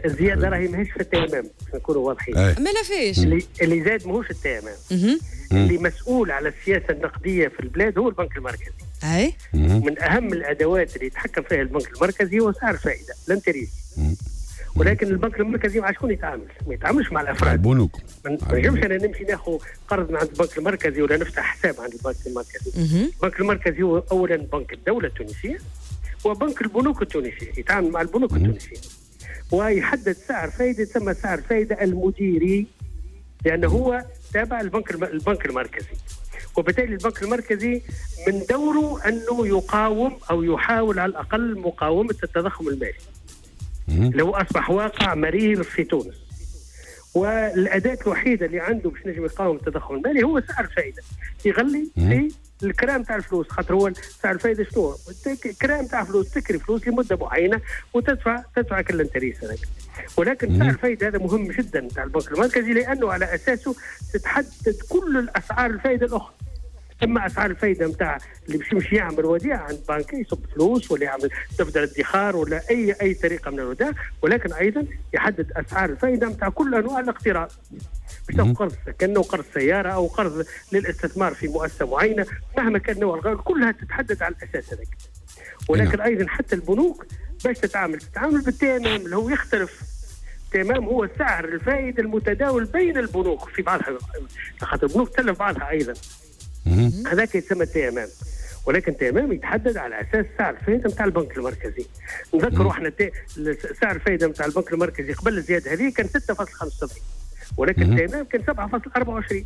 الزياده راهي ماهيش في التيمام، نكونوا واضحين. ما لا فيش اللي زاد ماهوش التيمام. اللي مسؤول على السياسه النقديه في البلاد هو البنك المركزي. اي من اهم الادوات اللي يتحكم فيها البنك المركزي هو سعر الفائده الانتريس. ولكن البنك المركزي مع شكون يتعامل؟ ما يتعاملش مع الافراد. البنوك. ما نجمش انا نمشي ناخذ قرض من عند البنك المركزي ولا نفتح حساب عند البنك المركزي. البنك المركزي هو اولا بنك الدوله التونسيه وبنك البنوك التونسيه، يتعامل مع البنوك التونسيه ويحدد سعر فائده يسمى سعر فائده المديري، لانه هو تابع البنك المركزي. وبالتالي البنك المركزي من دوره انه يقاوم او يحاول على الاقل مقاومه التضخم المالي اللي هو اصبح واقع مرير في تونس. والاداه الوحيده اللي عنده باش نجم يقاوم التضخم المالي هو سعر الفائده، يغلي في الكرام تاع الفلوس، خاطر هو سعر الفائده شنو؟ الكرام تاع فلوس، تكري فلوس لمده معينه وتدفع كل الانتريس هذاك. ولكن سعر الفائده هذا مهم جدا تاع البنك المركزي، لانه على اساسه تتحدد كل الاسعار الفائده الاخرى. اما اسعار الفائده نتاع اللي باش يمشي يعمل وديعه عند بنك يصب فلوس ولا يعمل دفتر ادخار ولا اي طريقه من الودائع، ولكن ايضا يحدد اسعار الفائده نتاع كل انواع الاقتراض. باش تاخذ قرض سكن او قرض سياره او قرض للاستثمار في مؤسسه معينه مهما كان نوع القرض كلها تتحدد على الاساس هذاك. ولكن ايضا حتى البنوك باش تتعامل بالتيمام اللي هو يختلف. التيمام هو سعر الفائده المتداول بين البنوك في بعضها، خاطر البنوك تلف بعضها ايضا. هذاك يسمى التيمام. ولكن التيمام يتحدد على اساس سعر الفائده نتاع البنك المركزي. نذكروا احنا سعر الفائده نتاع البنك المركزي قبل الزياده هذه كان 6.75 ولكن التيمام كان 7.24.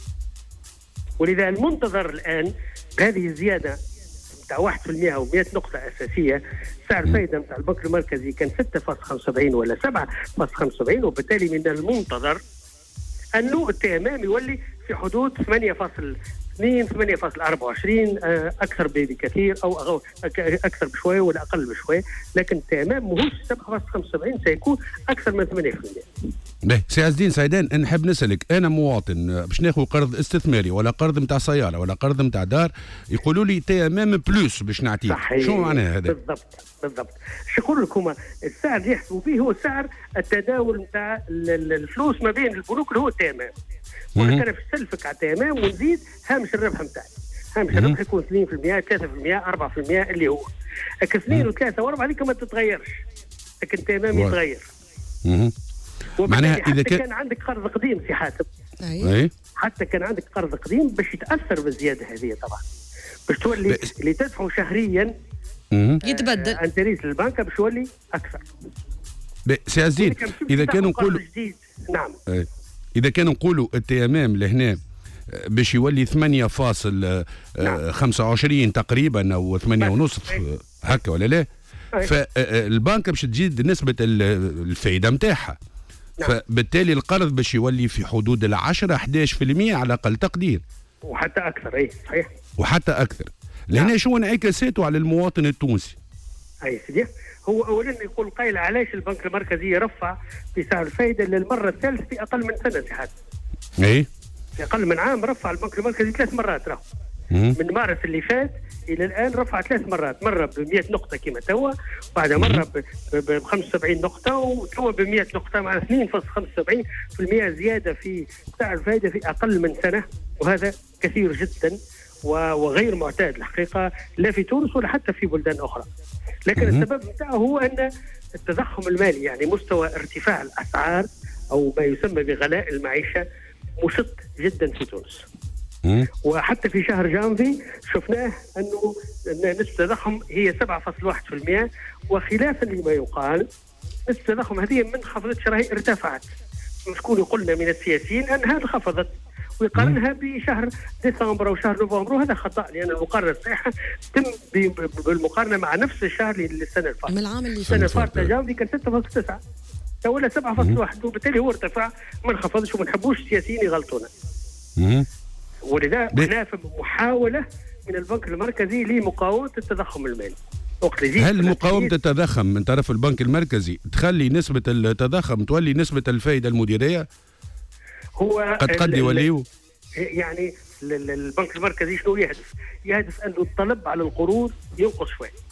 ولذا المنتظر الان بهذه الزياده نتاع 1% او 100 نقطه اساسيه، سعر الفائده نتاع البنك المركزي كان 6.75 ولا 7.75، وبالتالي من المنتظر انه التيمام يولي في حدود 8.2 8.24 اكثر بكثير او اكثر بشويه ولا اقل بشويه، لكن التيمام ماهوش 7.75 سيكون اكثر من 8%. باهي سي عز الدين سعيدان، نحب نسالك، انا مواطن باش ناخذ قرض استثماري ولا قرض نتاع سياره ولا قرض نتاع دار، يقولوا لي تيمام بلوس باش نعطيه، شو معناها هذا؟ بالضبط. شو يقول لكم السعر اللي يحسبوا به هو سعر التداول نتاع الفلوس ما بين البنوك اللي هو التيمام. وانا في سلفك على التيمام ونزيد هامش الربح نتاعي. هامش الربح يكون 2% 3% 4% اللي هو. لكن 2 و3 و4 هذيك ما تتغيرش، لكن التيمام يتغير. معناها اذا كان عندك قرض قديم سي حاتم، حتى كان عندك قرض قديم باش يتاثر بالزياده هذه طبعا، باش تولي اللي تدفعه شهريا يتبدل انتريس للبنك باش يولي اكثر. سي عز الدين اذا كانوا نقولوا نعم اذا كانوا نقولوا التيمام لهنا باش يولي 8.25 تقريبا او 8.5 هكا ولا لا؟ فالبنك باش تزيد نسبه الفائده نتاعها. فبالتالي القرض باش يولي في حدود 10-11% على اقل تقدير، وحتى اكثر. صحيح، وحتى اكثر. لهنا شو انعكاساته على المواطن التونسي؟ سيدي، هو اولا يقول قايل علاش البنك المركزي يرفع في سعر الفائده للمره الثالثه في اقل من سنه سي حاتم. في اقل من عام رفع البنك المركزي 3 مرات راهو. من مارس اللي فات الى الان رفع 3 مرات، مره ب 100 نقطه كما توا، بعد مره ب 75 نقطه، وتوا ب 100 نقطه، مع 2.75% زياده في سعر الفائده في اقل من سنه، وهذا كثير جدا وغير معتاد الحقيقه لا في تونس ولا حتى في بلدان اخرى. لكن السبب نتاعه هو ان التضخم المالي، يعني مستوى ارتفاع الاسعار او ما يسمى بغلاء المعيشه مشط جدا في تونس. وحتى في شهر جانفي شفناه انه نسبه التضخم هي 7.1%، وخلافا لما يقال نسبه التضخم هذه ما انخفضتش، راهي ارتفعت. شكون يقولنا من السياسيين انها انخفضت ويقارنها بشهر ديسمبر او شهر نوفمبر، وهذا خطا، لان المقارنه الصحيحه تم بالمقارنه مع نفس الشهر للسنه الفاتت. من العام اللي السنه الفاتت جانفي كان 6.9 ولا 7.1، وبالتالي هو ارتفع ما انخفضش، وما نحبوش السياسيين يغلطونا. ولذا هنا محاوله من البنك المركزي لمقاومه التضخم المالي. هل مقاومه التضخم من طرف البنك المركزي تخلي نسبه التضخم تولي نسبه الفائده المديريه؟ هو قد يوليو يعني البنك المركزي شنو يهدف؟ يهدف أن الطلب على القروض ينقص شوي.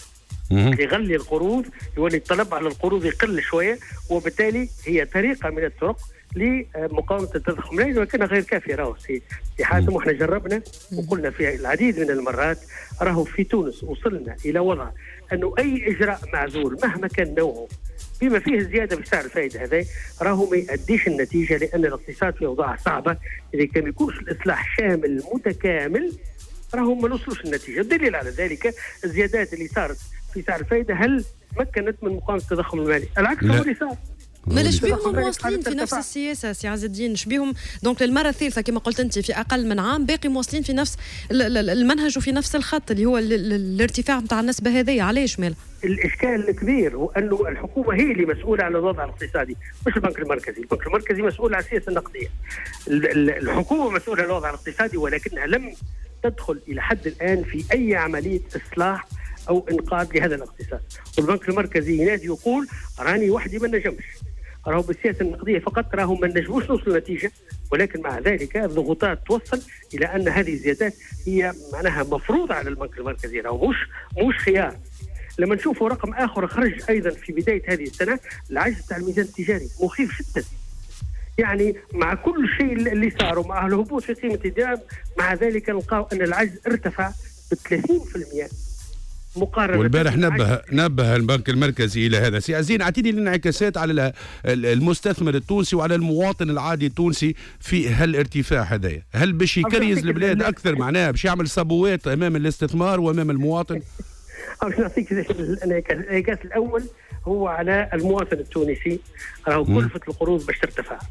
يغلي القروض، يولي الطلب على القروض يقل شويه، وبالتالي هي طريقه من الطرق لمقاومه التضخم، لكنها غير كافيه. راهو في حاتم، واحنا جربنا وقلنا في العديد من المرات، راهو في تونس وصلنا الى وضع انه اي اجراء معزول مهما كان نوعه بما فيه الزياده في سعر الفائده هذا راهو ما يؤديش النتيجه، لان الاقتصاد في اوضاع صعبه. اذا كان ما يكونش الاصلاح شامل متكامل راهو ما نوصلوش النتيجه. الدليل على ذلك الزيادات اللي صارت في سعر الفائده هل مكنت من مقاومه التضخم المالي؟ العكس هو اللي صار. ما شبيهم مواصلين في نفس السياسه سي عز الدين؟ شبيهم دونك للمره الثالثه كما قلت انت في اقل من عام باقي مواصلين في نفس المنهج وفي نفس الخط اللي هو الارتفاع نتاع النسبه هذه. علاش ماله؟ الاشكال الكبير هو انه الحكومه هي اللي مسؤوله على الوضع الاقتصادي، مش البنك المركزي. البنك المركزي مسؤول على السياسه النقديه، الحكومه مسؤوله على الوضع الاقتصادي، ولكنها لم تدخل الى حد الان في اي عمليه اصلاح او انقاذ لهذا الاقتصاد. والبنك المركزي ينادي يقول راني وحدي ما نجمش، راهو بالسياسه النقديه فقط راهو ما نجموش نوصل نتيجه، ولكن مع ذلك الضغوطات توصل الى ان هذه الزيادات هي معناها مفروضه على البنك المركزي، راهو مش خيار. لما نشوفوا رقم اخر خرج ايضا في بدايه هذه السنه، العجز تاع الميزان التجاري مخيف جدا. يعني مع كل شيء اللي صار ومع الهبوط في قيمه الدينار، مع ذلك نلقاو ان العجز ارتفع ب 30% مقارنة. والبارح نبه البنك المركزي الى هذا. سي عزين، اعطيني الانعكاسات على المستثمر التونسي وعلى المواطن العادي التونسي في هالارتفاع هذايا. هل باش يكريز البلاد اكثر، معناها باش يعمل صبوات امام الاستثمار وامام المواطن؟ باش نعطيك الانعكاس الاول هو على المواطن التونسي، راهو كلفة القروض باش ترتفع.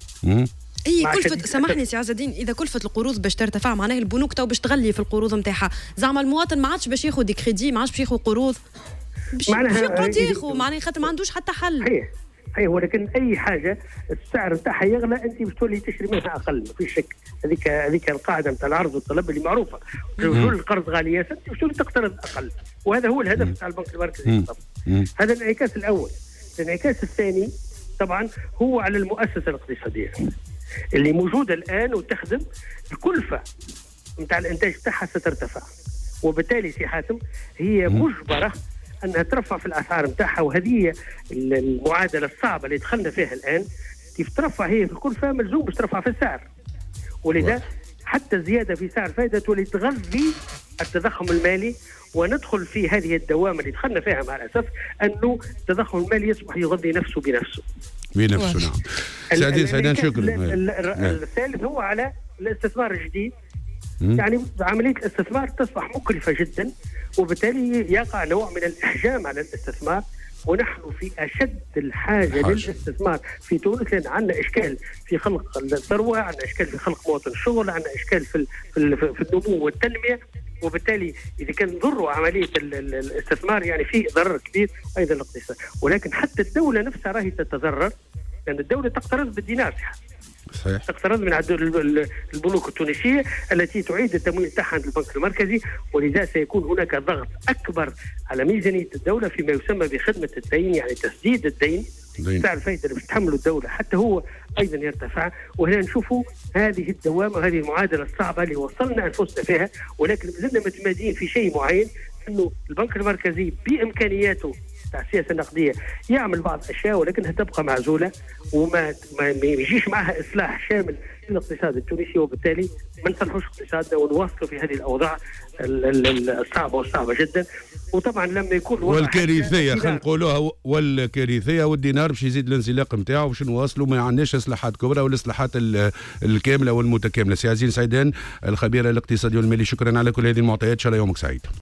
اي كلفة، سامحني سي عز الدين، اذا كلفة القروض باش ترتفع معناه البنوك تو باش تغلي في القروض نتاعها، زعما المواطن ما عادش باش ياخذ كريدي، ما عادش باش ياخذ قروض، باش يقعد ياخذ، معناه خاطر ما عندوش حتى حل. اي ولكن اي حاجه السعر نتاعها يغلى انت باش تولي تشري منها اقل، ما فيش شك. هذيك القاعده نتاع العرض والطلب اللي معروفه. وجود القرض غاليه انت باش تولي تقترض اقل، وهذا هو الهدف نتاع البنك المركزي. هذا الانعكاس الاول. الانعكاس الثاني طبعا هو على المؤسسه الاقتصاديه اللي موجوده الان وتخدم. الكلفه نتاع الانتاج تاعها سترتفع، وبالتالي سي حاتم هي مجبره انها ترفع في الاسعار نتاعها، وهذه هي المعادله الصعبه اللي دخلنا فيها الان. كيف ترفع هي في الكلفه ملزوم باش ترفع في السعر، ولذا حتى الزياده في سعر الفائده تولي تغذي التضخم المالي، وندخل في هذه الدوامه اللي دخلنا فيها مع الاسف، انه التضخم المالي يصبح يغذي نفسه بنفسه. نعم. سعدين شكرا. الثالث هو على الاستثمار الجديد. يعني عمليه الاستثمار تصبح مكلفه جدا، وبالتالي يقع نوع من الاحجام على الاستثمار، ونحن في اشد الحاجه للاستثمار في تونس، لان عندنا اشكال في خلق الثروه، عندنا اشكال في خلق مواطن الشغل، عندنا اشكال في النمو والتنميه. وبالتالي اذا كان نضروا عمليه الاستثمار يعني في ضرر كبير ايضا للاقتصاد. ولكن حتى الدوله نفسها راهي تتضرر، لان الدوله تقترض بالدينار، صحيح. تقترض من البنوك التونسيه التي تعيد التمويل تاعها عند البنك المركزي، ولذا سيكون هناك ضغط اكبر على ميزانيه الدوله فيما يسمى بخدمه الدين، يعني تسديد الدين. سعر الفائده اللي بتحمله الدوله حتى هو ايضا يرتفع. وهنا نشوفوا هذه الدوامه وهذه المعادله الصعبه اللي وصلنا انفسنا فيها، ولكن لازلنا متمادين في شيء معين، انه البنك المركزي بامكانياته تاع السياسه النقديه يعمل بعض الاشياء، ولكنها تبقى معزوله وما يجيش معها اصلاح شامل للاقتصاد التونسي، وبالتالي ما نصلحوش اقتصادنا ونواصلوا في هذه الاوضاع الصعبه جدا. وطبعا لما يكون والكارثيه خلينا نقولوها، والكارثيه والدينار باش يزيد الانزلاق نتاعو باش نواصلوا، ما عندناش اصلاحات كبرى والاصلاحات الكامله والمتكامله. سي عزين سعيدان الخبير الاقتصادي والمالي، شكرا على كل هذه المعطيات، ان شاء الله يومك سعيد.